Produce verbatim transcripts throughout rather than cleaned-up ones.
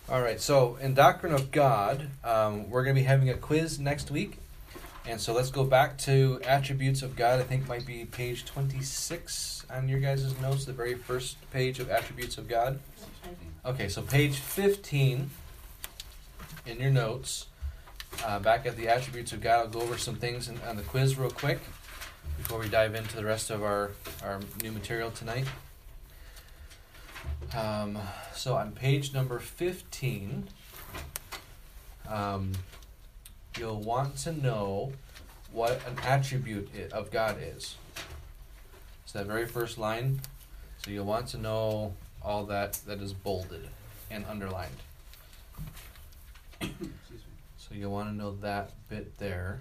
All right, so in Doctrine of God, um, we're going to be having a quiz next week. And so let's go back to Attributes of God. I think might be page twenty-six on your guys' notes, the very first page of Attributes of God. Okay, so page fifteen in your notes, uh, back at the Attributes of God. I'll go over some things in, on the quiz real quick before we dive into the rest of our, our new material tonight. Um, so on page number fifteen, um, you'll want to know what an attribute of God is. It's that very first line. So you'll want to know all that that is bolded and underlined. So you'll want to know that bit there.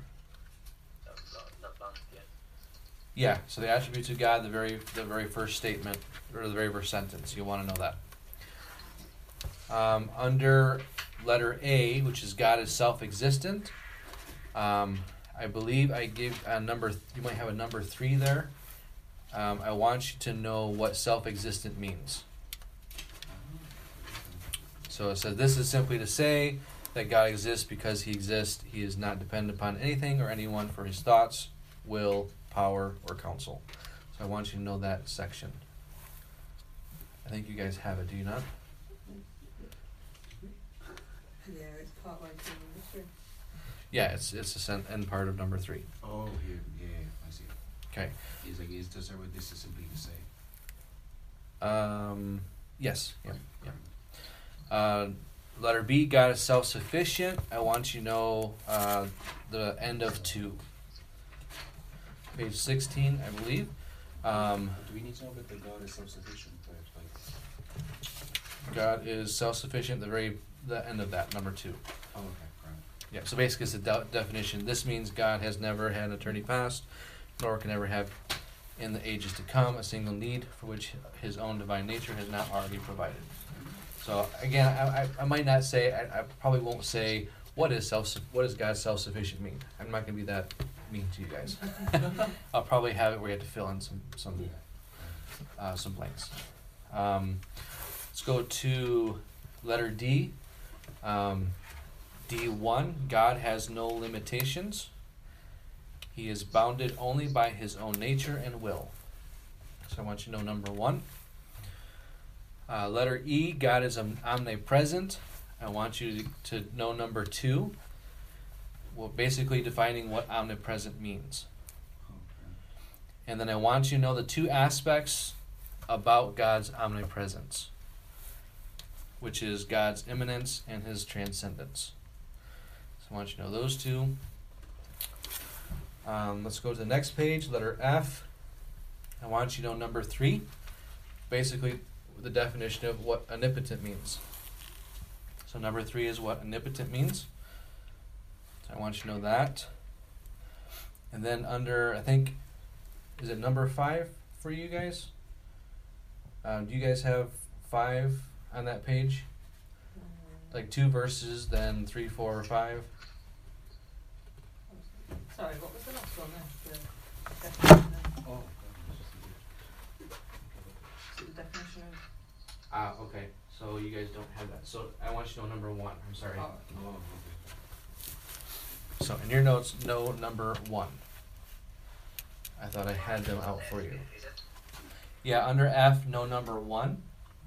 Yeah, so the attributes of God, the very the very first statement, or the very first sentence, you want to know that. Um, under letter A, which is God is self-existent, um, I believe I give a number, you might have a number three there. Um, I want you to know what self-existent means. So it says, this is simply to say that God exists because he exists. He is not dependent upon anything or anyone for his thoughts, will, power, or counsel. So I want you to know that section. I think you guys have it, do you not? Yeah, it's part one, two, number three. Yeah, it's it's the cent- end part of number three. Oh, here, yeah, I see. Okay. It's like, is does what this is simply to say? Um. Yes. Yeah. Yeah. Uh, letter B. God is self-sufficient. I want you to know uh, the end of two. Page sixteen, I believe. Um, Do we need to know that the God is self-sufficient? Like, God is self-sufficient. The very the end of that, number two. oh, okay, right. Yeah. So basically, it's a de- definition. This means God has never had an eternity past, nor can ever have in the ages to come a single need for which his own divine nature has not already provided. So again, I, I, I might not say, I, I probably won't say what is self what does God self-sufficient mean. I'm not going to be that mean to you guys. I'll probably have it where you have to fill in some some uh, some blanks. Um, let's go to letter D. Um, D one. God has no limitations. He is bounded only by his own nature and will. So I want you to know number one. Uh, letter E, God is omnipresent. I want you to, to know number two. Well, basically defining what omnipresent means. And then I want you to know the two aspects about God's omnipresence, which is God's immanence and his transcendence. So I want you to know those two. Um, let's go to the next page, letter F. I want you to know number three, basically the definition of what omnipotent means. So number three is what omnipotent means. So I want you to know that. And then under, I think, is it number five for you guys? Um, do you guys have five on that page? Like two verses, then three, four, or five? Sorry, what was the last one there? The definition of, Oh, is it the definition of, Ah, okay. So you guys don't have that. So I want you to know number one. I'm sorry. oh, oh, okay. So in your notes, know number one. I thought I had them out for you. Yeah, under F, know number one.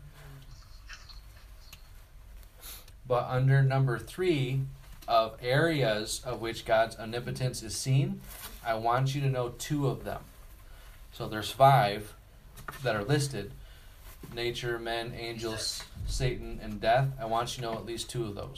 But under number three, of areas of which God's omnipotence is seen, I want you to know two of them. So there's five that are listed. Nature, men, angels, Satan, and death. I want you to know at least two of those.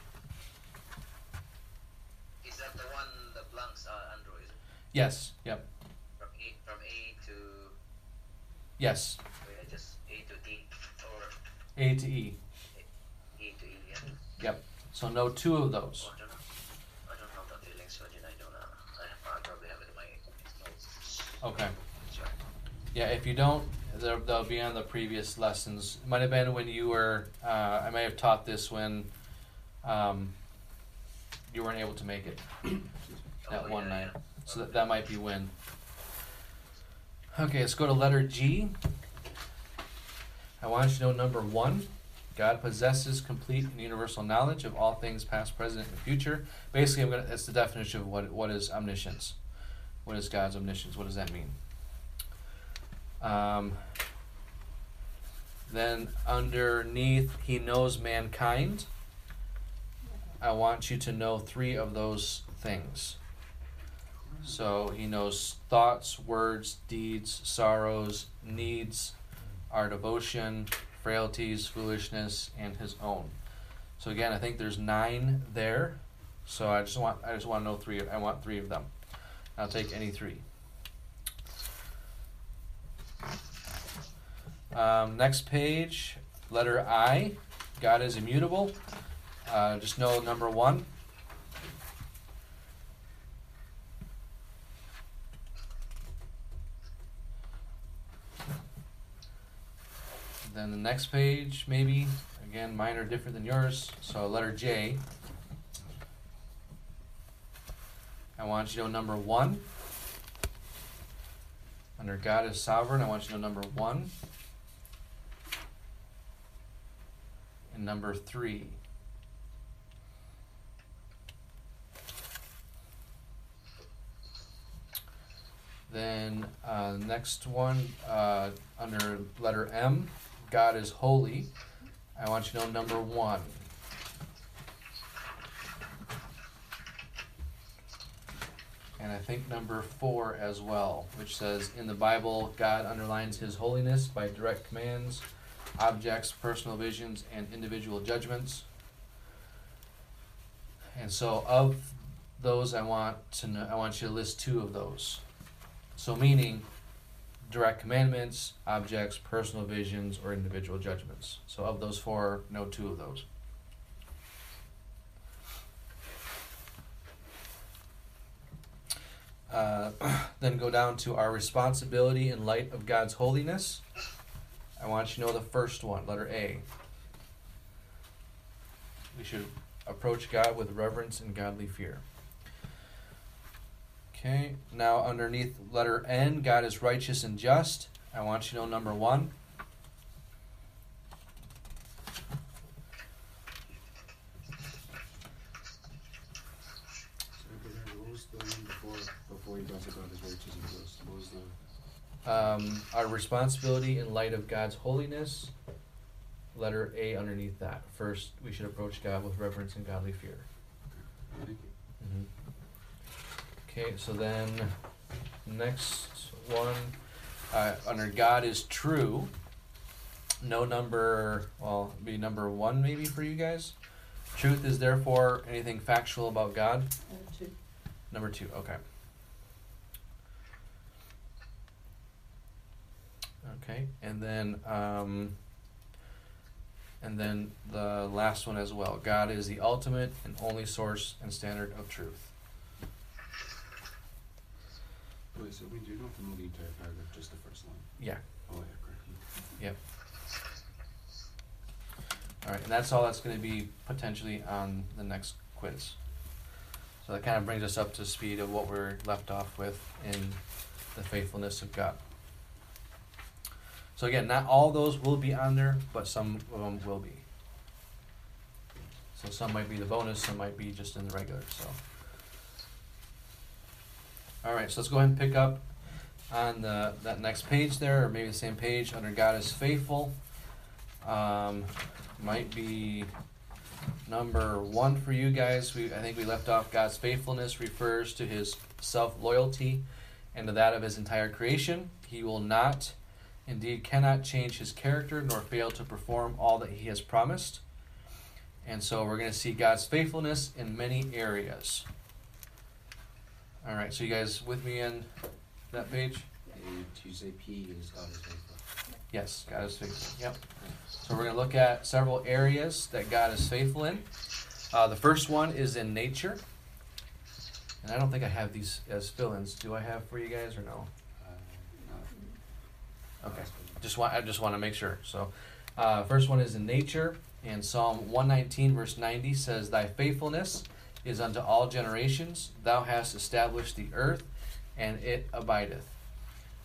Is that the one that blanks are Andrew, is it? Yes, yep. From A, from A to... Yes, Wait, just A to D, or A to E. E to E, yeah? Yep. So know two of those. Oh, I don't know. I don't know the dealing, so I don't know. I, I probably have it in my notes. Okay. Sure. Yeah, if you don't, they'll, they'll be on the previous lessons. It might have been when you were, uh, I may have taught this when um, you weren't able to make it that Oh, one yeah, night. yeah. So that, that might be when. Okay, let's go to letter G. I want you to know number one. God possesses complete and universal knowledge of all things past, present, and future. Basically, I'm gonna, that's the definition of what what is omniscience. What is God's omniscience? What does that mean? Um, then underneath, he knows mankind. I want you to know three of those things. So he knows thoughts, words, deeds, sorrows, needs, our devotion, frailties, foolishness, and his own. So again, I think there's nine there. So I just want I just want to know three. I want three of them. I'll take any three. Um, next page, letter I. God is immutable. Uh, just know number one. Then the next page, maybe, again, mine are different than yours. So letter J. I want you to know number one. Under God is sovereign, I want you to know number one. And number three. Then uh, next one, uh, under letter M, God is holy. I want you to know number one. And I think number four as well, which says in the Bible, God underlines his holiness by direct commands, objects, personal visions, and individual judgments. And so of those, I want to know, I want you to list two of those. So meaning direct commandments, objects, personal visions, or individual judgments. So of those four, know two of those. Uh, then go down to our responsibility in light of God's holiness. I want you to know the first one, letter A. We should approach God with reverence and godly fear. Okay, now underneath letter N, God is righteous and just. I want you to know number one. What was the one before, before he talks about his righteous and just? What was the... Um, our responsibility in light of God's holiness. Letter A underneath that. First, we should approach God with reverence and godly fear. Thank you. Mm-hmm. Okay, so then next one, uh, under God is true. No number, well, it'd be number one maybe for you guys. Truth is therefore anything factual about God. Number two. Number two, okay. Okay, and then um, and then the last one as well. God is the ultimate and only source and standard of truth. Wait, so we do not have to know the entire paragraph, just the first line? Yeah. Oh, yeah, correct. Yep. All right, and that's all that's going to be potentially on the next quiz. So that kind of brings us up to speed of what we're left off with in the faithfulness of God. So again, not all those will be on there, but some of them will be. So some might be the bonus, some might be just in the regular. So, all right, so let's go ahead and pick up on the that next page there, or maybe the same page under God is faithful. Um, might be number one for you guys. We I think we left off God's faithfulness refers to his self-loyalty and to that of his entire creation. He will not, indeed cannot change his character nor fail to perform all that he has promised. And so we're going to see God's faithfulness in many areas. All right, so you guys with me in that page? And Tuesday P is God is faithful. Yes, God is faithful. Yep. So we're going to look at several areas that God is faithful in. Uh, the first one is in nature. And I don't think I have these as fill-ins. Do I have for you guys or no? Uh, not Okay. Just want I just want to make sure. So, uh, first one is in nature, and Psalm one nineteen verse ninety says, "Thy faithfulness is unto all generations. Thou hast established the earth, and it abideth."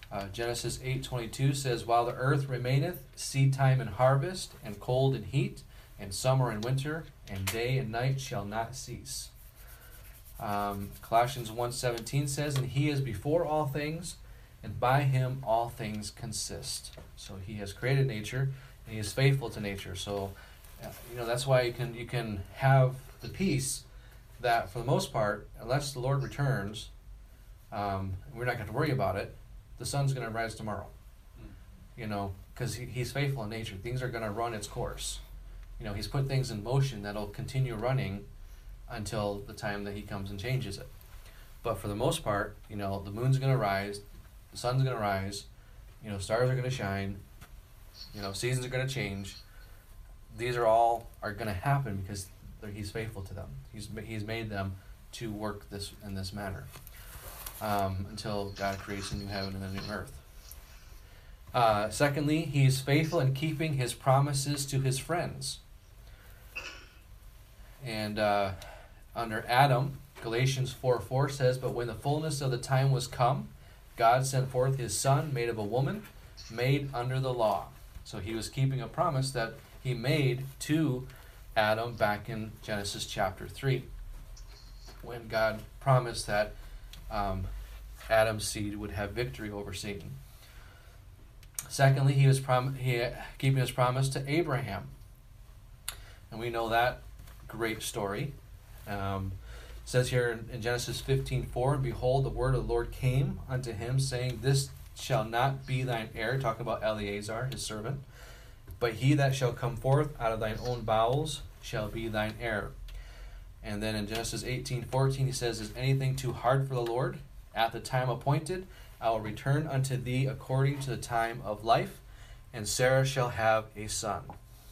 Uh, Genesis eight twenty-two says, while the earth remaineth, seed time and harvest, and cold and heat, and summer and winter, and day and night shall not cease. Um, Colossians one seventeen says, and he is before all things, and by him all things consist. So he has created nature, and he is faithful to nature. So, uh, you know, that's why you can you can have the peace that, for the most part, unless the Lord returns, um, we're not going to worry about it. The sun's going to rise tomorrow, you know, because he, he's faithful in nature. Things are going to run its course. You know, he's put things in motion that'll continue running until the time that he comes and changes it. But for the most part, you know, the moon's going to rise, the sun's going to rise, you know, stars are going to shine, you know, seasons are going to change. These are all are going to happen because he's faithful to them. He's he's made them to work this in this manner. Um, until God creates a new heaven and a new earth. Uh, secondly, he is faithful in keeping his promises to his friends. And uh, under Adam, Galatians four four says, but when the fullness of the time was come, God sent forth his son, made of a woman, made under the law. So he was keeping a promise that he made to Adam back in Genesis chapter three, when God promised that Um, Adam's seed would have victory over Satan. Secondly, he was prom- he keeping his promise to Abraham, and we know that great story. Um, it says here in, in Genesis fifteen four, and behold, the word of the Lord came unto him, saying, this shall not be thine heir, talking about Eleazar, his servant, but he that shall come forth out of thine own bowels shall be thine heir. And then in Genesis eighteen fourteen, he says, is anything too hard for the Lord? At the time appointed, I will return unto thee according to the time of life, and Sarah shall have a son.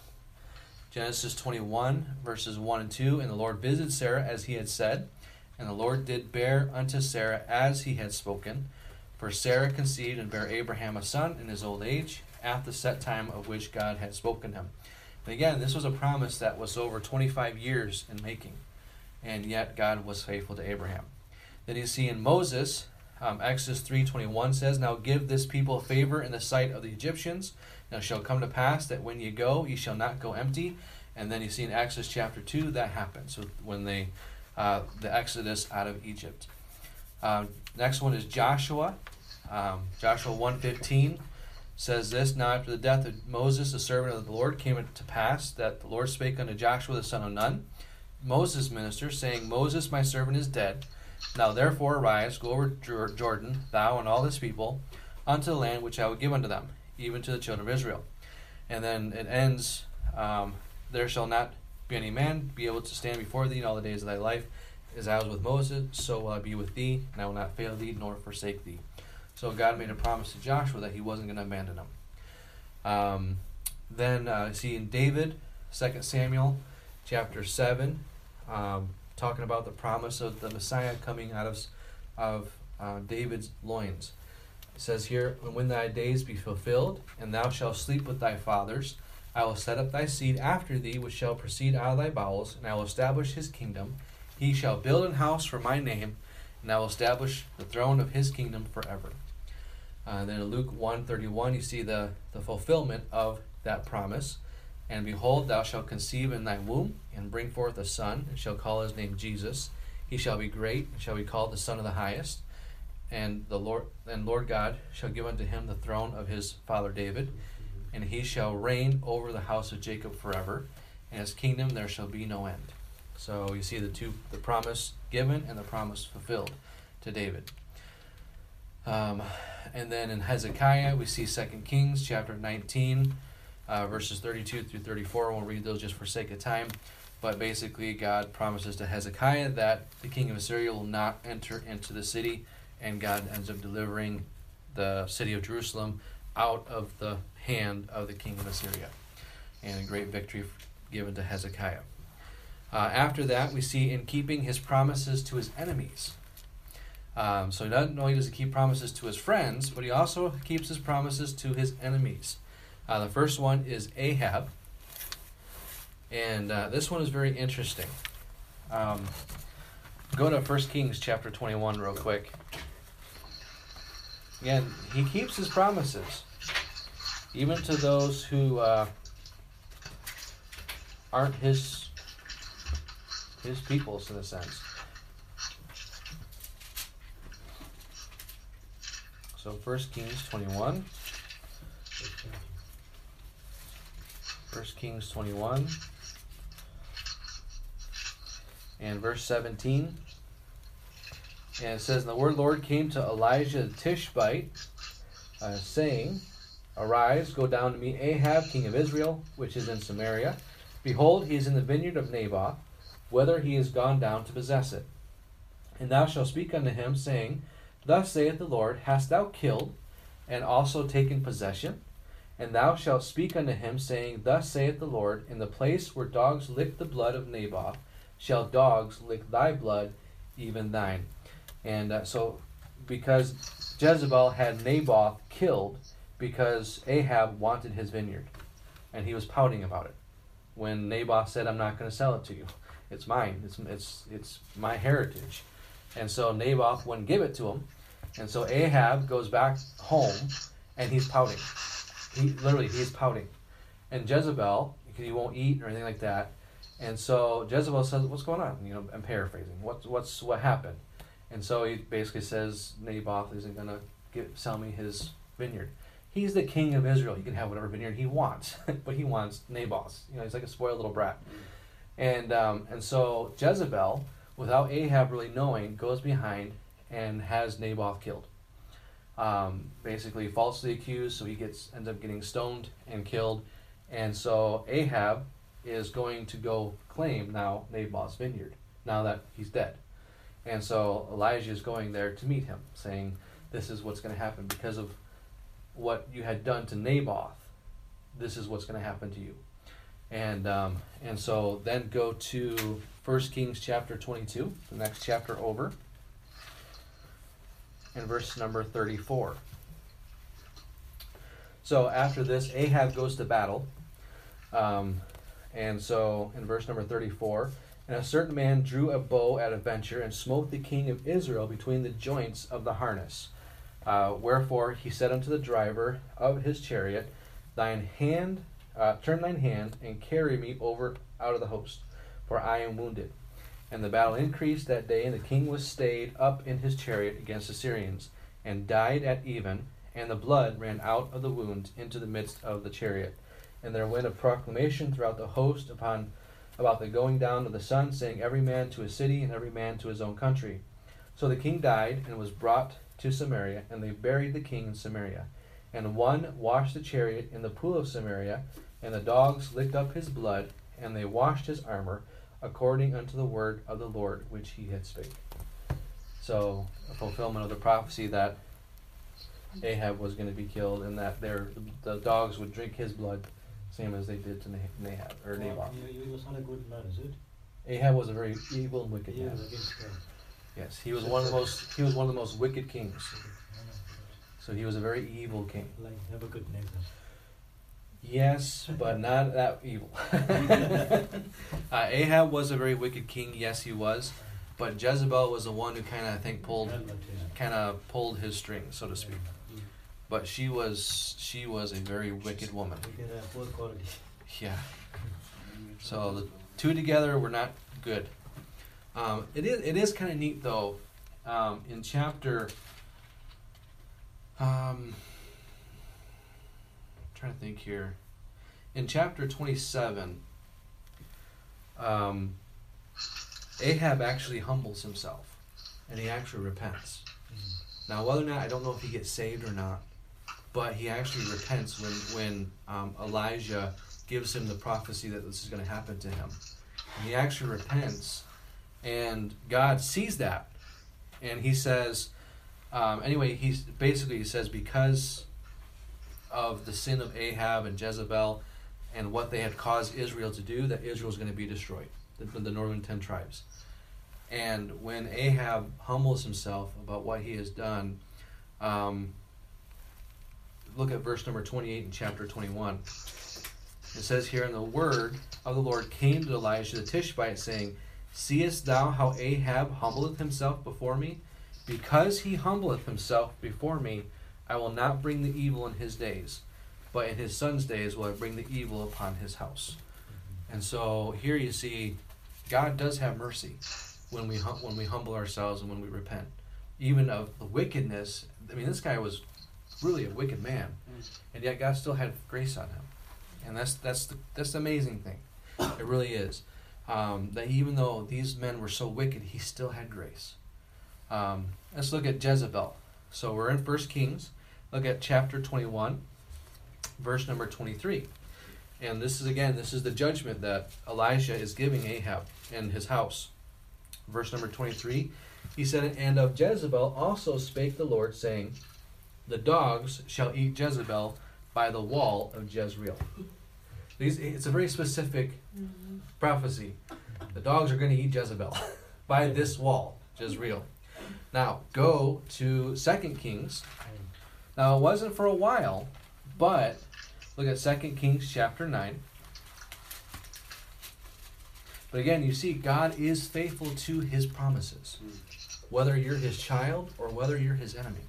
Genesis twenty-one, verses one and two, and the Lord visited Sarah as he had said, and the Lord did bear unto Sarah as he had spoken. For Sarah conceived and bare Abraham a son in his old age, at the set time of which God had spoken him. And again, this was a promise that was over twenty-five years in making. And yet God was faithful to Abraham. Then you see in Moses, um, Exodus three twenty-one says, now give this people favor in the sight of the Egyptians. Now it shall come to pass that when ye go, ye shall not go empty. And then you see in Exodus chapter two, that happens. So when they, uh, the Exodus out of Egypt. Um, next one is Joshua. Um, Joshua one fifteen says this, now after the death of Moses, the servant of the Lord, came it to pass that the Lord spake unto Joshua the son of Nun, Moses' minister, saying, Moses, my servant, is dead. Now therefore arise, go over Jordan, thou and all this people, unto the land which I will give unto them, even to the children of Israel. And then it ends, um, there shall not be any man be able to stand before thee in all the days of thy life. As I was with Moses, so will I be with thee, and I will not fail thee, nor forsake thee. So God made a promise to Joshua that he wasn't going to abandon him. Um, then uh, see in David, Second Samuel, chapter seven, um, talking about the promise of the Messiah coming out of of uh, David's loins. It says here, when thy days be fulfilled, and thou shalt sleep with thy fathers, I will set up thy seed after thee, which shall proceed out of thy bowels, and I will establish his kingdom. He shall build an house for my name, and I will establish the throne of his kingdom forever. Uh, then in Luke one thirty-one, you see the, the fulfillment of that promise. And behold, thou shalt conceive in thy womb, and bring forth a son, and shall call his name Jesus. He shall be great, and shall be called the Son of the Highest. And the Lord and Lord God shall give unto him the throne of his father David, and he shall reign over the house of Jacob forever, and his kingdom there shall be no end. So you see the two, the promise given and the promise fulfilled to David. Um, and then in Hezekiah, we see Second Kings chapter nineteen, uh, verses thirty-two through thirty-four. We'll read those just for sake of time. But basically, God promises to Hezekiah that the king of Assyria will not enter into the city, and God ends up delivering the city of Jerusalem out of the hand of the king of Assyria, and a great victory given to Hezekiah. Uh, after that, we see in keeping his promises to his enemies. Um, so not only does he keep promises to his friends, but he also keeps his promises to his enemies. Uh, the first one is Ahab. And uh, this one is very interesting. Um, go to First Kings chapter twenty-one real quick. again, he keeps his promises, even to those who uh, aren't his his peoples in a sense. So First Kings twenty-one. First Kings twenty-one. And verse seventeen. And it says, and the word of the Lord came to Elijah the Tishbite, uh, saying, arise, go down to meet Ahab, king of Israel, which is in Samaria. Behold, he is in the vineyard of Naboth, whether he is gone down to possess it. And thou shalt speak unto him, saying, thus saith the Lord, hast thou killed, and also taken possession? And thou shalt speak unto him, saying, thus saith the Lord, in the place where dogs lick the blood of Naboth, shall dogs lick thy blood, even thine. And uh, so, because Jezebel had Naboth killed, because Ahab wanted his vineyard, and he was pouting about it. When Naboth said, I'm not going to sell it to you. It's mine. It's, it's, it's my heritage. And so Naboth wouldn't give it to him. And so Ahab goes back home, and he's pouting. He literally, he's pouting. And Jezebel, because he won't eat or anything like that. And so Jezebel says, what's going on? You know, I'm paraphrasing. What's, what's, what happened? And so he basically says, Naboth isn't going to sell me his vineyard. He's the king of Israel. He can have whatever vineyard he wants, but he wants Naboth's. You know, he's like a spoiled little brat. And um, and so Jezebel, without Ahab really knowing, goes behind and has Naboth killed. Um, basically falsely accused, so he gets ends up getting stoned and killed. And so Ahab is going to go claim now Naboth's vineyard, now that he's dead. And so Elijah is going there to meet him, saying, this is what's going to happen because of what you had done to Naboth. This is what's going to happen to you. And um, and so then go to First Kings chapter twenty-two, the next chapter over, and verse number thirty-four. So after this, Ahab goes to battle. Um, and so in verse number thirty-four, and a certain man drew a bow at a venture and smote the king of Israel between the joints of the harness. Uh, wherefore he said unto the driver of his chariot, Thine hand, uh, turn thine hand and carry me over out of the host, for I am wounded. And the battle increased that day, and the king was stayed up in his chariot against the Syrians, and died at even, and the blood ran out of the wound into the midst of the chariot. And there went a proclamation throughout the host upon about the going down of the sun, saying, every man to his city, and every man to his own country. So the king died, and was brought to Samaria, and they buried the king in Samaria. And one washed the chariot in the pool of Samaria, and the dogs licked up his blood, and they washed his armor, according unto the word of the Lord which he had spake. So, a fulfillment of the prophecy that Ahab was going to be killed, and that their the dogs would drink his blood, same as they did to Nahab or Naboth. He, he was not a good man, is it? Ahab was a very evil and wicked He man. was against God. Yes, he was one of the most he was one of the most wicked kings. So he was a very evil king. Like Nebuchadnezzar. Yes, but not that evil. uh, Ahab was a very wicked king. Yes, he was. But Jezebel was the one who kind of, I think, pulled kind of pulled his strings, so to speak. But she was she was a very wicked woman. Yeah. So the two together were not good. Um, it is it is kind of neat though. Um, in chapter, um, I'm trying to think here. In chapter twenty-seven, um, Ahab actually humbles himself, and he actually repents. Mm-hmm. Now, whether or not, I don't know if he gets saved or not, but he actually repents when when um, Elijah gives him the prophecy that this is going to happen to him. And he actually repents, and God sees that, and he says, um, anyway, he's basically he says because of the sin of Ahab and Jezebel and what they had caused Israel to do, that Israel is going to be destroyed, the, the northern ten tribes. And when Ahab humbles himself about what he has done, um, look at verse number twenty-eight in chapter twenty-one. It says here, and the word of the Lord came to Elijah the Tishbite, saying, Seest thou how Ahab humbleth himself before me? Because he humbleth himself before me, I will not bring the evil in his days, but in his son's days will I bring the evil upon his house. And so here you see God does have mercy when we hum- when we humble ourselves and when we repent. Even of the wickedness, I mean, this guy was really a wicked man, and yet God still had grace on him. And that's that's the, that's the amazing thing. It really is. Um, that even though these men were so wicked, he still had grace. Um, let's look at Jezebel. So we're in First Kings. Look at chapter twenty-one, verse number twenty-three. And this is, again, this is the judgment that Elijah is giving Ahab and his house. Verse number twenty-three, he said, And of Jezebel also spake the Lord, saying, The dogs shall eat Jezebel by the wall of Jezreel. These, it's a very specific Mm-hmm. prophecy. The dogs are going to eat Jezebel by this wall, Jezreel. Now, go to Second Kings. Now, it wasn't for a while, but look at Second Kings chapter nine. But again, you see, God is faithful to his promises. Whether you're his child or whether you're his enemy,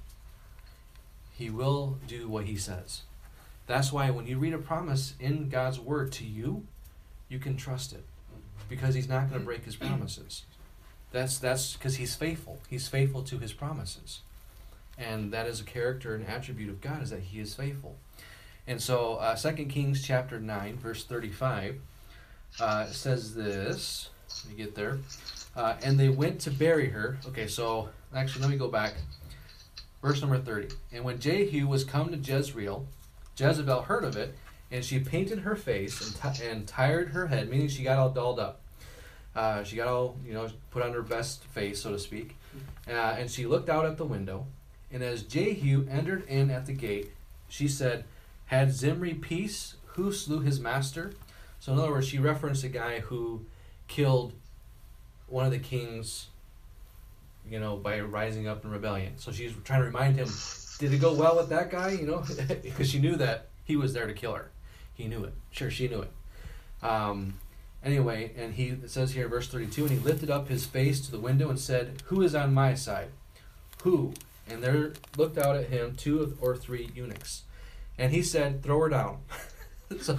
he will do what he says. That's why when you read a promise in God's word to you, you can trust it, because he's not going to break his promises. That's that's because he's faithful. He's faithful to his promises. And that is a character and attribute of God, is that he is faithful. And so uh, Second Kings chapter nine, verse thirty-five, uh, says this. Let me get there. Uh, and they went to bury her. Okay, so actually let me go back. Verse number thirty. And when Jehu was come to Jezreel, Jezebel heard of it, and she painted her face and, t- and tired her head, meaning she got all dolled up. Uh, she got all, you know, put on her best face, so to speak. Uh, and she looked out at the window. And as Jehu entered in at the gate, she said, Had Zimri peace? Who slew his master? So in other words, she referenced a guy who killed one of the kings, you know, by rising up in rebellion. So she's trying to remind him, did it go well with that guy? You know, because she knew that he was there to kill her. He knew it. Sure, she knew it. Um, anyway, and he, it says here in verse thirty-two, and he lifted up his face to the window and said, Who is on my side? Who? And there looked out at him two or three eunuchs. And he said, Throw her down. so,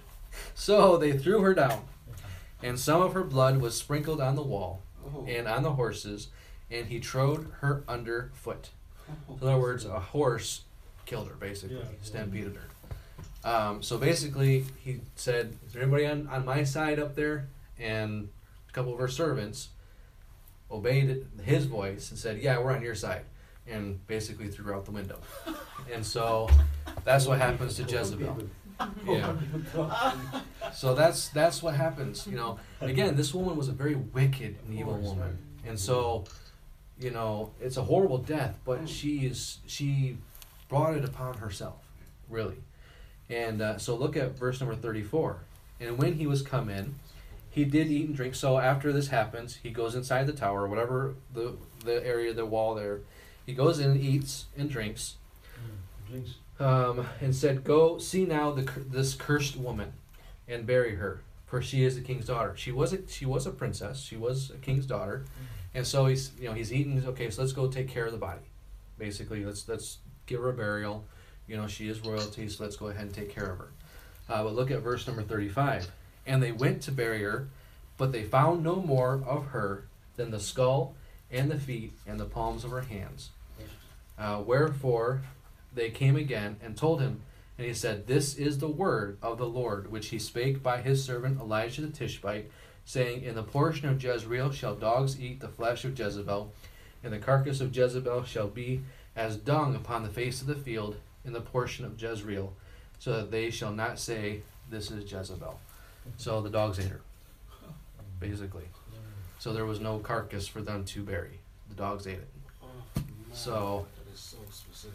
so they threw her down. And some of her blood was sprinkled on the wall Oh. and on the horses, and he trode her under foot. In other words, a horse killed her, basically, Yeah. stampeded her. Um, so basically, he said, Is there anybody on, on my side up there? And a couple of her servants obeyed his voice and said, Yeah, we're on your side. And basically threw her out the window. And so that's what happens to Jezebel. Yeah. So that's that's what happens. You know, again, this woman was a very wicked and evil woman. And so, you know, it's a horrible death, but she is she brought it upon herself, really. And uh, so look at verse number thirty-four. And when he was come in, he did eat and drink. So after this happens, he goes inside the tower, whatever the the area, the wall there. He goes in, eats and drinks, Drinks. um, and said, Go see now the this cursed woman, and bury her, for she is the king's daughter. She was a she was a princess. She was a king's daughter, and so he's you know he's eating. Okay, so let's go take care of the body. Basically, let's let's give her a burial. You know, she is royalty, so let's go ahead and take care of her. Uh, but look at verse number thirty-five. And they went to bury her, but they found no more of her than the skull and the feet and the palms of her hands. Uh, wherefore they came again and told him, and he said, This is the word of the Lord, which he spake by his servant Elijah the Tishbite, saying, In the portion of Jezreel shall dogs eat the flesh of Jezebel, and the carcass of Jezebel shall be as dung upon the face of the field in the portion of Jezreel, so that they shall not say, This is Jezebel. So the dogs ate her, basically. So there was no carcass for them to bury. The dogs ate it. Oh, man, So- that is so specific.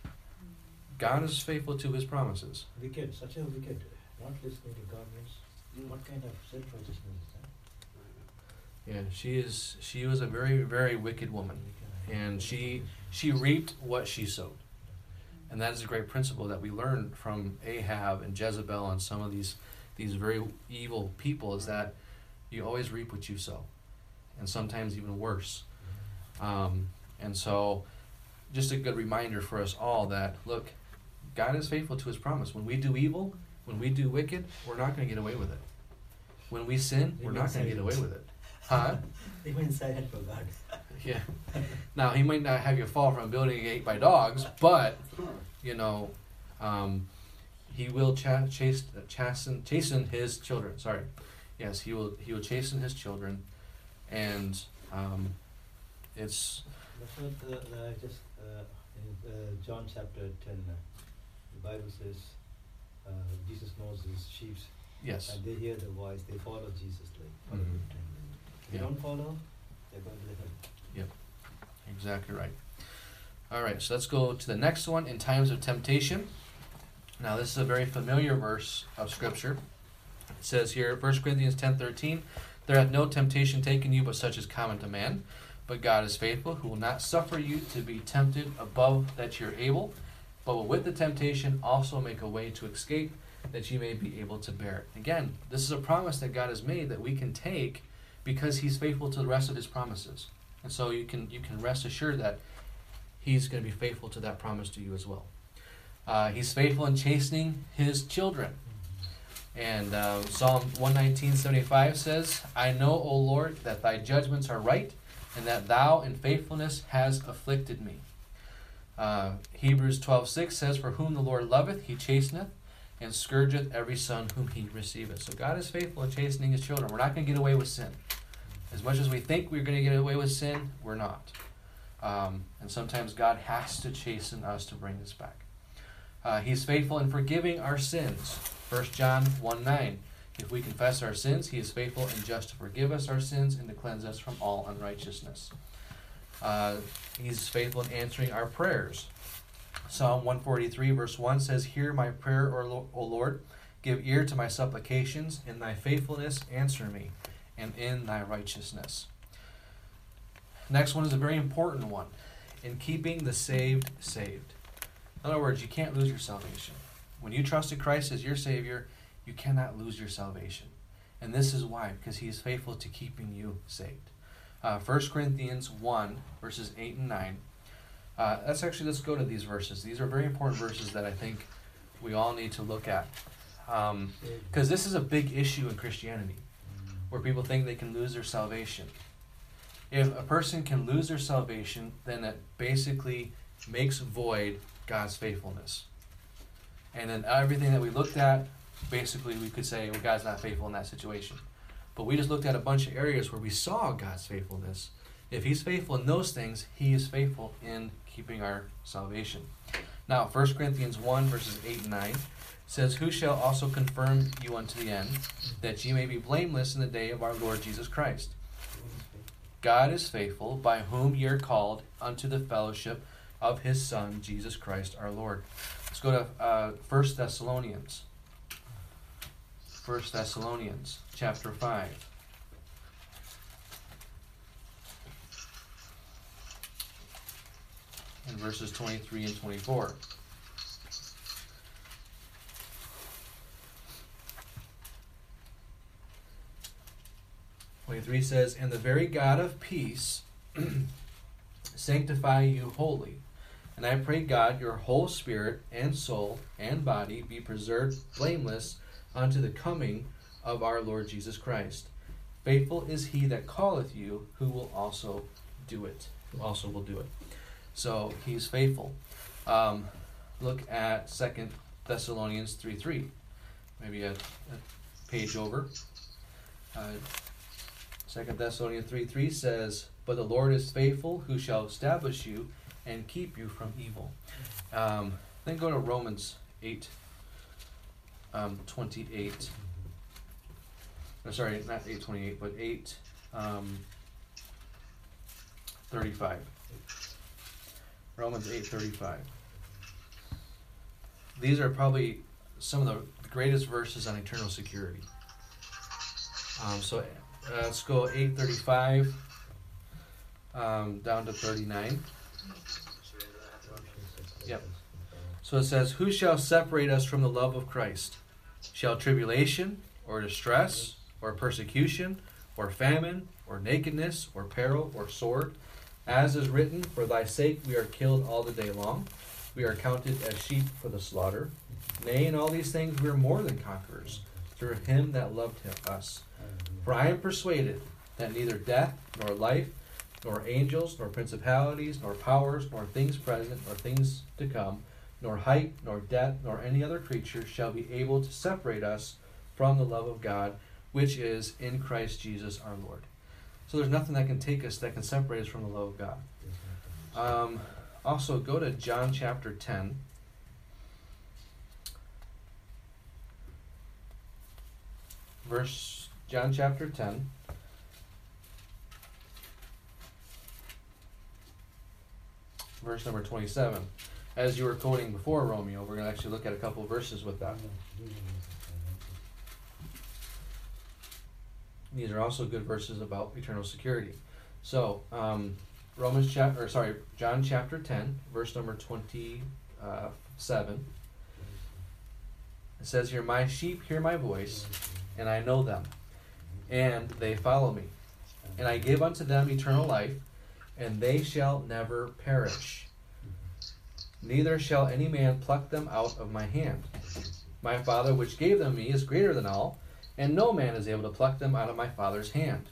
God is faithful to his promises. Wicked, such a wicked, not listening to God means, what kind of self-righteousness is that? Yeah, she is. She was a very, very wicked woman, and she she reaped what she sowed, and that is a great principle that we learn from Ahab and Jezebel and some of these these very evil people, is that you always reap what you sow, and sometimes even worse. Um, and so just a good reminder for us all that, look, God is faithful to his promise. When we do evil, when we do wicked, we're not going to get away with it. When we sin, we're not going to get away with it. Huh? Remain silent for God. Yeah. Now, he might not have you fall from a building and get ate by dogs, but, you know, um, he will cha- chase, chasten, chasten his children. Sorry. Yes, he will he will chasten his children. And um, it's... That's what the, the just uh, in uh, John chapter ten, uh, the Bible says uh, Jesus knows his sheep, Yes. and they hear the voice. They follow Jesus. Like follow Mhm. him. If they Yeah. don't follow, they're going to hell. Yep. Exactly right. All right, so let's go to the next one, in times of temptation. Now, this is a very familiar verse of Scripture. It says here, First Corinthians ten thirteen, there hath no temptation taken you but such as common to man. But God is faithful, who will not suffer you to be tempted above that you're able, but will with the temptation also make a way to escape, that you may be able to bear it. Again, this is a promise that God has made that we can take because he's faithful to the rest of his promises. And so you can you can rest assured that he's going to be faithful to that promise to you as well. Uh, he's faithful in chastening his children. And uh, Psalm one nineteen seventy-five says, I know, O Lord, that thy judgments are right, and that thou in faithfulness hast afflicted me. Uh, Hebrews twelve six says, for whom the Lord loveth, he chasteneth, and scourgeth every son whom he receiveth. So God is faithful in chastening his children. We're not going to get away with sin. As much as we think we're going to get away with sin, we're not. Um, and sometimes God has to chasten us to bring us back. Uh, he's faithful in forgiving our sins. First John one nine. If we confess our sins, he is faithful and just to forgive us our sins and to cleanse us from all unrighteousness. Uh, he's faithful in answering our prayers. Psalm one forty-three verse one says, hear my prayer, O Lord. Give ear to my supplications. In thy faithfulness answer me, and in thy righteousness. Next one is a very important one. In keeping the saved saved. In other words, you can't lose your salvation. When you trusted Christ as your Savior, you cannot lose your salvation. And this is why, because he is faithful to keeping you saved. Uh, First Corinthians one, verses eight and nine. Uh, let's actually, let's go to these verses. These are very important verses that I think we all need to look at. Because um, this is a big issue in Christianity, where people think they can lose their salvation. If a person can lose their salvation, then it basically makes void God's faithfulness. And then everything that we looked at, basically we could say, well, God's not faithful in that situation. But we just looked at a bunch of areas where we saw God's faithfulness. If he's faithful in those things, he is faithful in keeping our salvation. Now, First Corinthians one, verses eight and nine says, who shall also confirm you unto the end, that ye may be blameless in the day of our Lord Jesus Christ? God is faithful, by whom ye are called unto the fellowship of his Son, Jesus Christ our Lord. Let's go to uh, First Thessalonians. First Thessalonians, chapter five. And verses twenty-three and twenty-four. twenty-three says, and the very God of peace sanctify you wholly. And I pray God your whole spirit and soul and body be preserved blameless unto the coming of our Lord Jesus Christ. Faithful is he that calleth you, who will also do it. Who also will do it. So he's faithful. Um, look at Second Thessalonians three three. Maybe a, a page over. Uh, Second Thessalonians three three says, but the Lord is faithful, who shall establish you and keep you from evil. Um, then go to Romans eight, um, twenty-eight. No, sorry, not eight twenty-eight, but eight um, thirty-five. Romans eight thirty-five. These are probably some of the greatest verses on eternal security. Um, so uh, let's go eight thirty-five um, down to thirty-nine. Yep. So it says, who shall separate us from the love of Christ? Shall tribulation, or distress, or persecution, or famine, or nakedness, or peril, or sword? As is written, for thy sake we are killed all the day long. We are counted as sheep for the slaughter. Nay, in all these things we are more than conquerors, through him that loved him, us. For I am persuaded that neither death, nor life, nor angels, nor principalities, nor powers, nor things present, nor things to come, nor height, nor depth, nor any other creature shall be able to separate us from the love of God, which is in Christ Jesus our Lord. So there's nothing that can take us, that can separate us from the love of God. Um, also, go to John chapter ten. Verse, John chapter ten. Verse number twenty-seven. As you were quoting before, Romeo, we're going to actually look at a couple of verses with that. These are also good verses about eternal security. So, um, Romans chapter, or sorry, John chapter ten, verse number twenty-seven. It says here, my sheep hear my voice, and I know them, and they follow me. And I give unto them eternal life, and they shall never perish. Neither shall any man pluck them out of my hand. My Father which gave them me is greater than all, and no man is able to pluck them out of my Father's hand.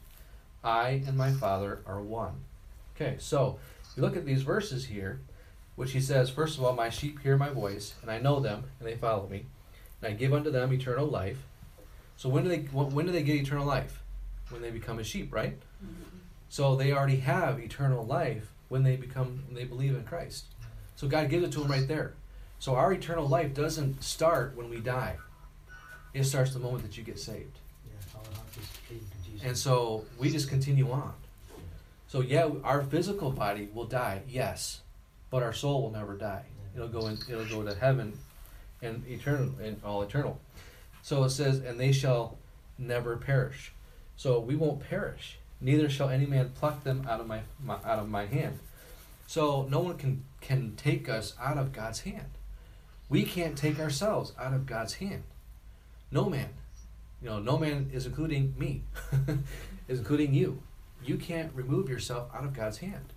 I and my Father are one. Okay, so you look at these verses here, which he says, first of all, my sheep hear my voice, and I know them, and they follow me. And I give unto them eternal life. So when do they when do they get eternal life? When they become a sheep, right? Mm-hmm. So they already have eternal life when they become when they believe in Christ. So God gives it to them right there. So our eternal life doesn't start when we die. It starts the moment that you get saved. Yeah, our heart is clean to Jesus. And so we just continue on. So yeah, our physical body will die, yes, but our soul will never die. It'll go in, it'll go to heaven and eternal and all eternal. So it says, and they shall never perish. So we won't perish. Neither shall any man pluck them out of my, my out of my hand. So no one can can take us out of God's hand. We can't take ourselves out of God's hand. No man. You know, no man is including me. is including you. You can't remove yourself out of God's hand.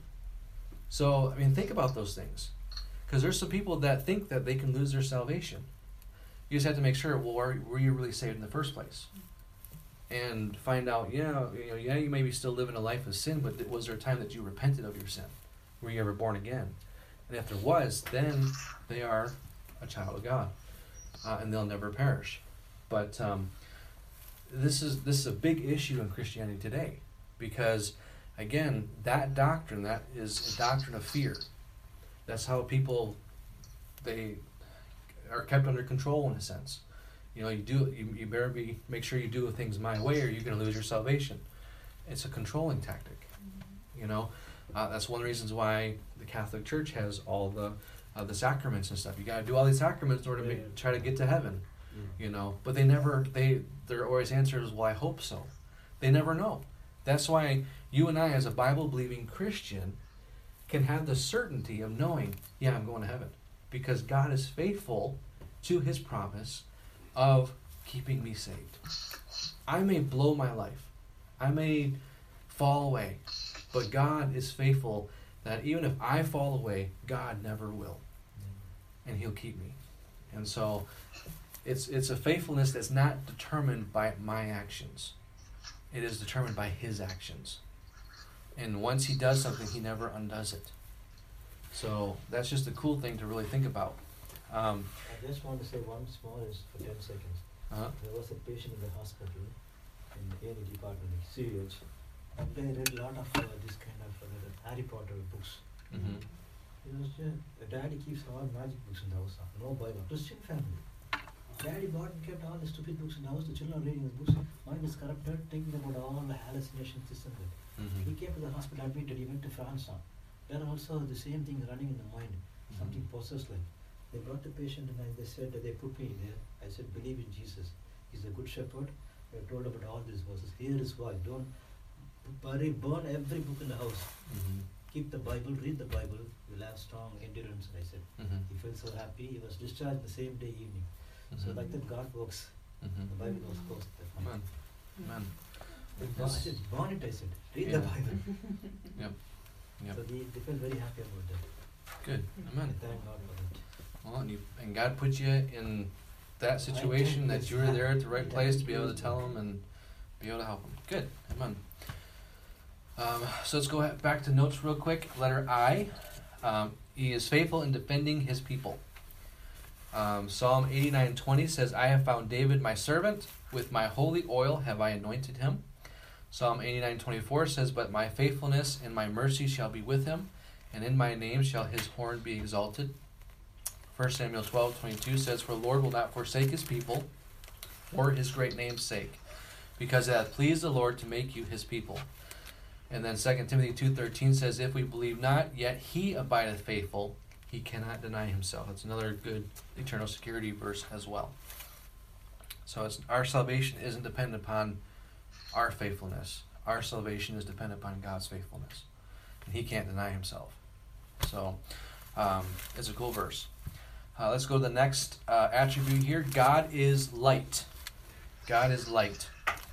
So, I mean, think about those things. Because there's some people that think that they can lose their salvation. You just have to make sure, well, were, were you really saved in the first place? And find out, yeah, you know, yeah, you may be still living a life of sin, but was there a time that you repented of your sin? Were you ever born again? And if there was, then they are a child of God, uh, and they'll never perish. But um, this is this is a big issue in Christianity today, because again, that doctrine, that is a doctrine of fear. That's how people, they are kept under control in a sense. You know, you do you, you better be make sure you do things my way, or you're going to lose your salvation. It's a controlling tactic. You know, uh, that's one of the reasons why the Catholic Church has all the uh, the sacraments and stuff. You got to do all these sacraments in order to make, try to get to heaven. You know, but they never they their always answer is, well, I hope so. They never know. That's why you and I, as a Bible believing Christian, can have the certainty of knowing, yeah, I'm going to heaven, because God is faithful to His promise of keeping me saved. I may blow my life, I may fall away, but God is faithful that even if I fall away, God never will, and He'll keep me. And so it's it's a faithfulness that's not determined by my actions. It is determined by His actions. And once He does something, He never undoes it. So that's just a cool thing to really think about. Um, I just want to say one small is for ten seconds. uh-huh. There was a patient in the hospital in the A and E department, C H, and they read a lot of uh, this kind of uh, Harry Potter books. Mm-hmm. It was just, the daddy keeps all magic books in the house, no Bible, Christian family. Daddy bought and kept all the stupid books in the house, the children are reading the books, mind is corrupted, thinking about all the hallucinations, this and that. Mm-hmm. He came to the hospital admitted, he went to France now. There also the same thing running in the mind, Mm-hmm. something possessed like. They brought the patient and I, they said that they put me there. I said, believe in Jesus. He's a good shepherd. We are told about all these verses. Here is why. Don't bury, burn every book in the house. Mm-hmm. Keep the Bible, read the Bible. You'll have strong endurance. And I said, Mm-hmm. he felt so happy. He was discharged the same day evening. So Mm-hmm. like that God works. Mm-hmm. The Bible was closed. Amen. Amen. I said, burn it, I said. Read Yeah. the Bible. Yep. Yep. So they, they felt very happy about that. Good. I Amen. thank God for that. Well, and, you, and God put you in that situation that you were there at the right place to be able to tell them and be able to help them. Good. Amen. Um, so let's go ha- back to notes real quick. Letter I. Um, he is faithful in defending his people. Um, Psalm eighty-nine twenty says, I have found David my servant. With my holy oil have I anointed him. Psalm eighty-nine twenty-four says, but my faithfulness and my mercy shall be with him, and in my name shall his horn be exalted. First Samuel twelve twenty-two says, for the Lord will not forsake his people for his great name's sake, because it hath pleased the Lord to make you his people. And then Second Timothy two thirteen says, if we believe not, yet he abideth faithful, he cannot deny himself. That's another good eternal security verse as well. So it's, our salvation isn't dependent upon our faithfulness. Our salvation is dependent upon God's faithfulness. And he can't deny himself. So um, it's a cool verse. Uh, let's go to the next uh, attribute here. God is light. God is light.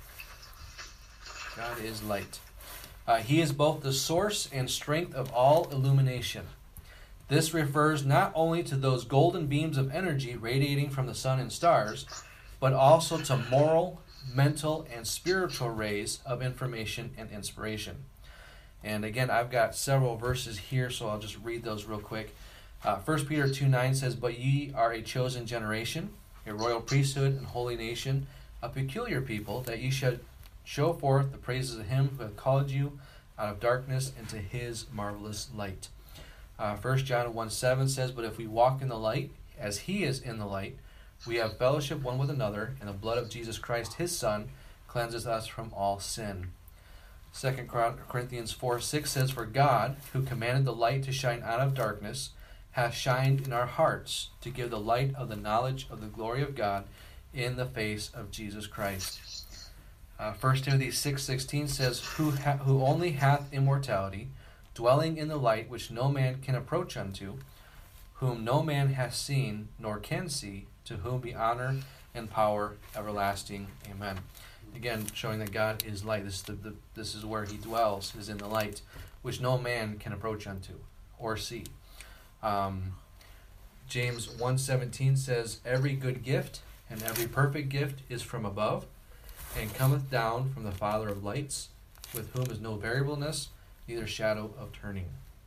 God is light. Uh, he is both the source and strength of all illumination. This refers not only to those golden beams of energy radiating from the sun and stars, but also to moral, mental, and spiritual rays of information and inspiration. And again, I've got several verses here, so I'll just read those real quick. Uh, First Peter two nine says, but ye are a chosen generation, a royal priesthood and holy nation, a peculiar people, that ye should show forth the praises of him who hath called you out of darkness into his marvelous light. Uh, First John one seven says, but if we walk in the light, as he is in the light, we have fellowship one with another, and the blood of Jesus Christ, his Son, cleanses us from all sin. Second Corinthians four six says, for God, who commanded the light to shine out of darkness, hath shined in our hearts to give the light of the knowledge of the glory of God in the face of Jesus Christ. Uh, First Timothy six sixteen says, who, ha- who only hath immortality, dwelling in the light which no man can approach unto, whom no man hath seen nor can see, to whom be honor and power everlasting. Amen. Again, showing that God is light. This is, the, the, this is where he dwells, is in the light, which no man can approach unto or see. Um, James one seventeen says, every good gift and every perfect gift is from above, and cometh down from the Father of lights, with whom is no variableness, neither shadow of turning.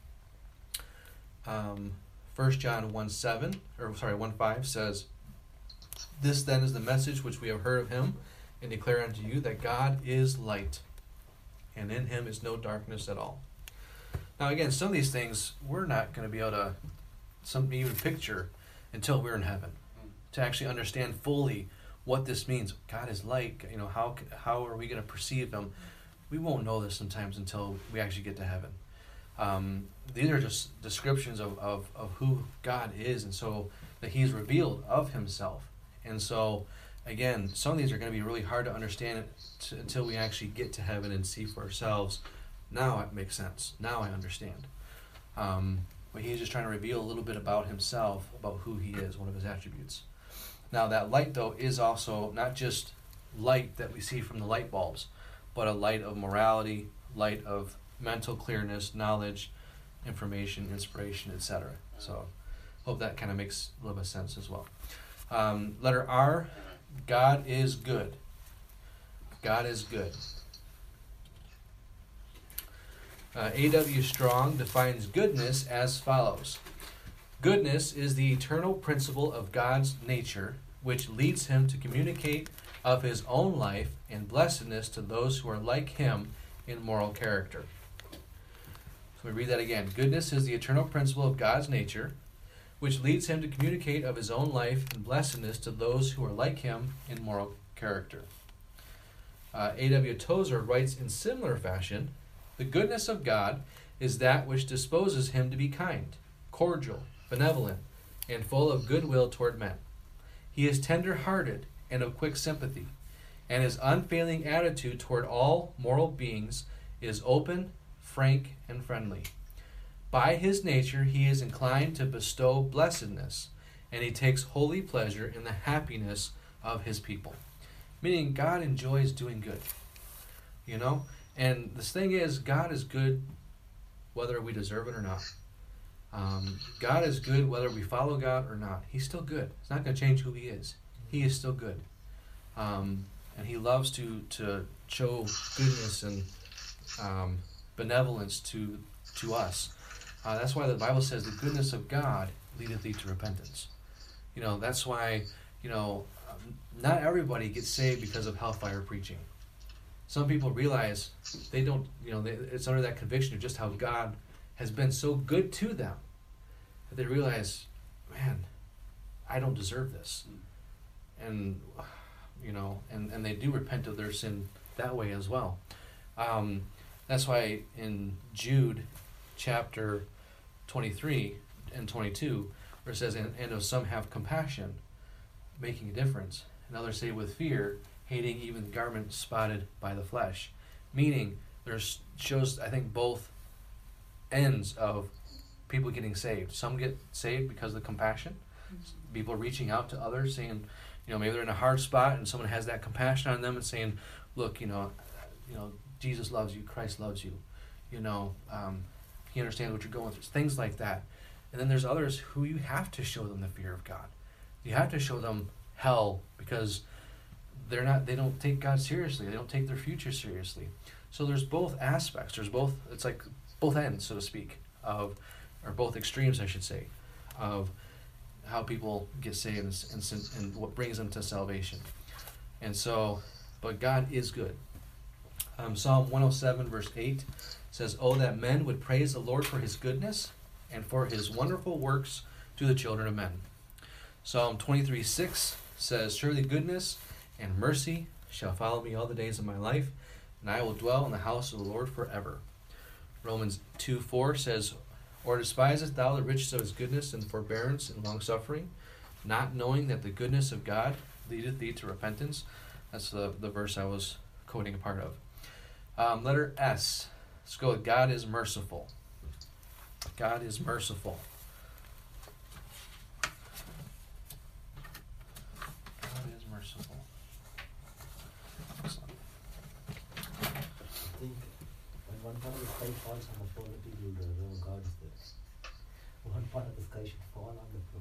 Um, First John one seven, or sorry, one five says, this then is the message which we have heard of him, and declare unto you, that God is light, and in him is no darkness at all. Now again, some of these things we're not going to be able to some even picture until we're in heaven, to actually understand fully what this means. God is light. You know, how how are we going to perceive him? We won't know this sometimes until we actually get to heaven. Um, these are just descriptions of, of, of who God is, and so that he's revealed of himself. And so, again, some of these are going to be really hard to understand to, until we actually get to heaven and see for ourselves. Now it makes sense. Now I understand. Um, but he's just trying to reveal a little bit about himself, about who he is, one of his attributes. Now that light, though, is also not just light that we see from the light bulbs, but a light of morality, light of mental clearness, knowledge, information, inspiration, et cetera. So hope that kind of makes a little bit of sense as well. Um, letter R, God is good. God is good. Uh, A W Strong defines goodness as follows. Goodness is the eternal principle of God's nature, which leads him to communicate of his own life and blessedness to those who are like him in moral character. So we read that again. Goodness is the eternal principle of God's nature, which leads him to communicate of his own life and blessedness to those who are like him in moral character. Uh, A W Tozer writes in similar fashion, the goodness of God is that which disposes him to be kind, cordial, benevolent, and full of goodwill toward men. He is tender-hearted and of quick sympathy, and his unfailing attitude toward all moral beings is open, frank, and friendly. By his nature he is inclined to bestow blessedness, and he takes holy pleasure in the happiness of his people. Meaning God enjoys doing good. You know? And this thing is, God is good whether we deserve it or not. Um, God is good whether we follow God or not. He's still good. It's not going to change who He is. He is still good. Um, and He loves to, to show goodness and um, benevolence to to us. Uh, that's why the Bible says the goodness of God leadeth thee to repentance. You know, that's why, you know, um, not everybody gets saved because of hellfire preaching. Some people realize they don't, you know, they, it's under that conviction of just how God has been so good to them that they realize, man, I don't deserve this. And, you know, and, and they do repent of their sin that way as well. Um, that's why in Jude chapter twenty-three and twenty-two, where it says, and, and of some have compassion, making a difference, and others say with fear, hating even the garment spotted by the flesh. Meaning, there's shows, I think, both ends of people getting saved. Some get saved because of the compassion. People reaching out to others, saying, you know, maybe they're in a hard spot, and someone has that compassion on them and saying, look, you know, you know, Jesus loves you, Christ loves you, you know, um, He understands what you're going through, things like that. And then there's others who you have to show them the fear of God. You have to show them hell because they're not, they don't take God seriously. They don't take their future seriously. So there's both aspects. There's both, it's like both ends, so to speak, of, or both extremes, I should say, of how people get saved and, and, and what brings them to salvation. And so, but God is good. Um, Psalm one oh seven verse eight says, "Oh, that men would praise the Lord for His goodness and for His wonderful works to the children of men." Psalm twenty-three six says, "Surely goodness and mercy shall follow me all the days of my life, and I will dwell in the house of the Lord forever." Romans two four says, "Or despisest thou the riches of His goodness and forbearance and longsuffering, not knowing that the goodness of God leadeth thee to repentance?" That's the, the verse I was quoting a part of. Um, letter S. Let's go with God is merciful. God is merciful. God is merciful. Excellent. I think when one part of the sky falls on the floor, the people will know God is there. One part of the sky should fall on the floor.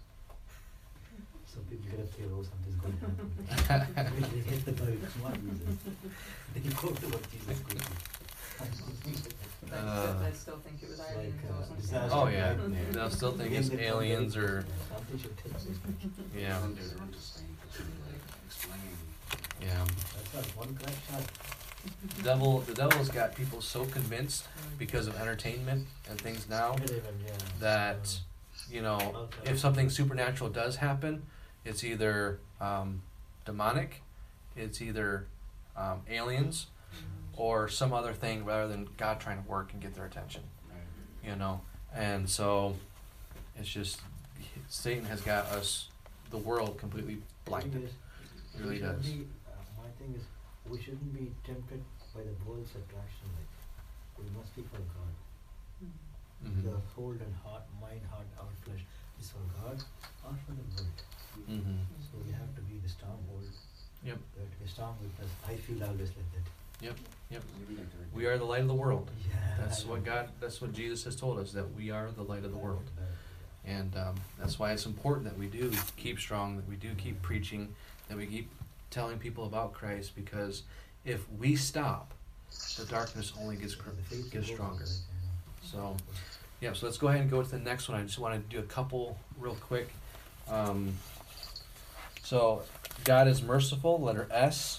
Some people get up here, oh, something's going to happen. They hit the Bible, it's not Jesus. They go to what Jesus goes to. They'd Uh, they'd still think it was It's aliens like, uh, or something. disaster. Oh yeah, they'll still think it's aliens or Something should take place. yeah, One day they're understanding, like explaining. yeah. That's not one crack shot. The devil, the devil's got people so convinced because of entertainment and things now Even, yeah. that you know Okay. if something supernatural does happen, it's either um, demonic, it's either um, aliens, or some other thing rather than God trying to work and get their attention. Right. You know, and so it's just Satan has got us, the world, completely blinded. It Really we shouldn't does. Be, uh, my thing is, we shouldn't be tempted by the world's attraction. Like, we must be for God. Mhm. The whole and heart, mind, heart, our flesh is for God or for the world. Mhm. So we have to be the stronghold. Yep. We have to be strong witness. I feel always like that. Yep. Yep. Maybe like they're- We are the light of the world. Yeah. That's I what know. God. That's what Jesus has told us, that we are the light of the world. Uh, And um, that's why it's important that we do keep strong, that we do keep preaching, that we keep telling people about Christ, because if we stop, the darkness only gets cr- the faith gets goes stronger. on, like, So, yeah, so let's go ahead and go to the next one. I just want to do a couple real quick. Um, so, God is merciful, letter S.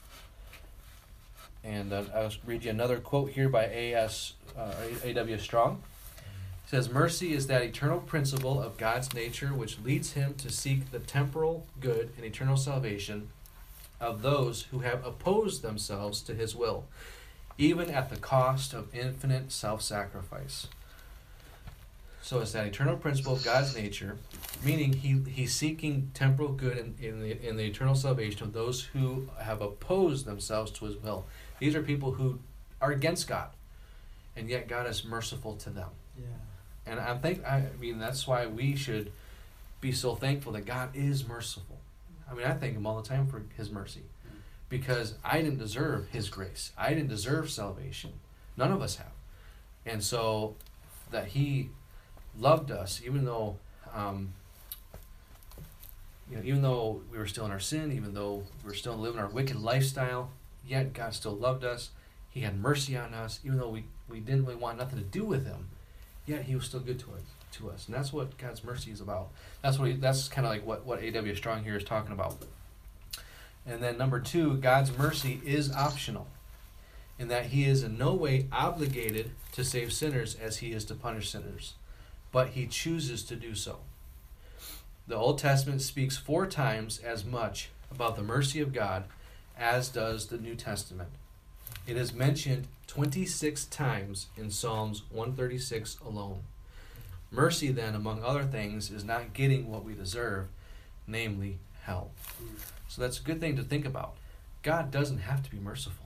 And uh, I'll read you another quote here by A S Uh, A W Strong. It says, "Mercy is that eternal principle of God's nature which leads Him to seek the temporal good and eternal salvation of those who have opposed themselves to His will, even at the cost of infinite self-sacrifice." So it's that eternal principle of God's nature, meaning he, He's seeking temporal good in, in, the, in the eternal salvation of those who have opposed themselves to His will. These are people who are against God, and yet God is merciful to them. Yeah. And I think, I mean, that's why we should be so thankful that God is merciful. I mean, I thank Him all the time for His mercy, because I didn't deserve His grace. I didn't deserve salvation. None of us have. And so that he loved us, even though, um, you know, even though we were still in our sin, even though we were still living our wicked lifestyle, yet God still loved us. He had mercy on us, even though we, we didn't really want nothing to do with him, yet he was still good to us. To us, and that's what God's mercy is about. That's what he, that's kind of like what what A W Strong here is talking about. And then number two, God's mercy is optional, in that he is in no way obligated to save sinners as he is to punish sinners, but he chooses to do so. The Old Testament speaks four times as much about the mercy of God as does the New Testament. It is mentioned twenty-six times in Psalms one thirty-six alone. Mercy, then, among other things, is not getting what we deserve, namely hell. So that's a good thing to think about. God doesn't have to be merciful.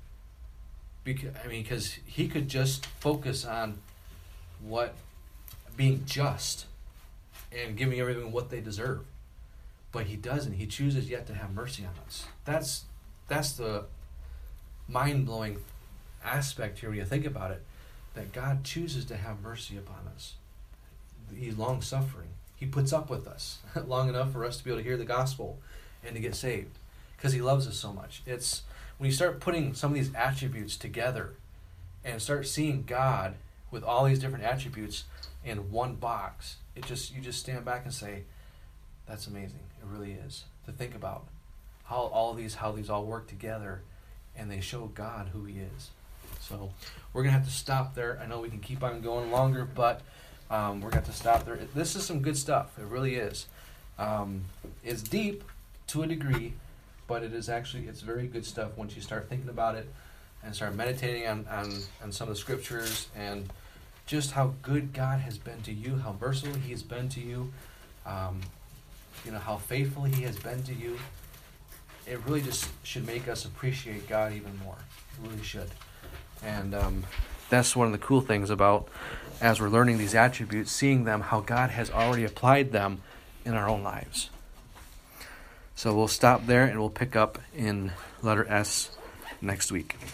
Because, I mean, because he could just focus on what being just and giving everyone what they deserve. But he doesn't. He chooses yet to have mercy on us. That's that's the mind-blowing aspect here when you think about it, that God chooses to have mercy upon us. He's long-suffering. He puts up with us long enough for us to be able to hear the gospel and to get saved because he loves us so much. It's when you start putting some of these attributes together and start seeing God with all these different attributes in one box, it just you just stand back and say, that's amazing. It really is. To think about how all these how these all work together and they show God who he is. So we're going to have to stop there. I know we can keep on going longer, but Um, we're going to have to stop there. This is some good stuff. It really is. Um, it's deep to a degree, but it is actually, it's very good stuff once you start thinking about it and start meditating on, on, on some of the scriptures and just how good God has been to you, how merciful he has been to you, um, you know, how faithful he has been to you. It really just should make us appreciate God even more. It really should. And um, that's one of the cool things about, as we're learning these attributes, seeing them, how God has already applied them in our own lives. So we'll stop there and we'll pick up in letter S next week.